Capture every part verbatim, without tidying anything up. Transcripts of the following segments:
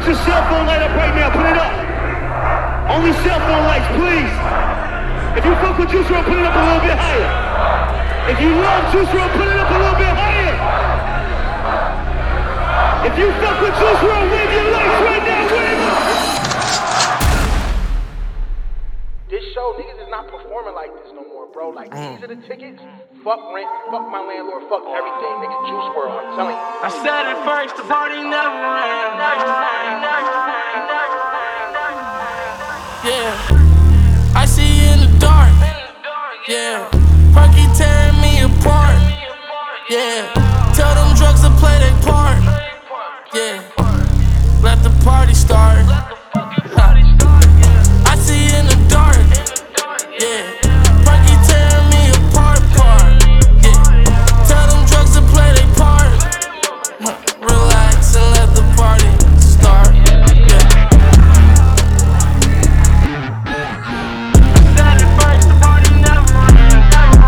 Put your cell phone light up right now, put it up. Only cell phone lights, please. If you fuck with Juice world, put it up a little bit higher. If you love Juice world, put it up a little bit higher. If you fuck with Juice world, wave your lights right now, wave them. This show, niggas is not performing like this no more, bro. Like, mm. these are the tickets. Fuck rent, fuck my landlord, fuck everything, nigga. Juice world, I'm telling you. I said it first, the party never ran. Yeah, I see you in the dark. Yeah, Perky tearing me apart. Yeah, tell them drugs to play their part. Yeah, let the party start. I see you in the dark. Yeah, Perky tearing me apart, part. Yeah, tell them drugs to play their part. Relax and let the party start. Yeah. Said it first, the party never ends.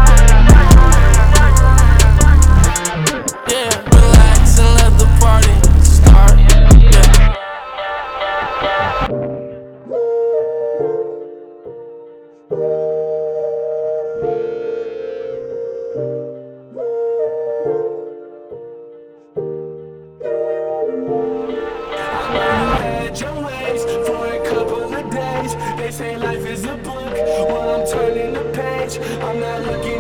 Yeah, relax and let the party start. Yeah. Your ways for a couple of days. They say life is a book. Well, I'm turning the page. I'm not looking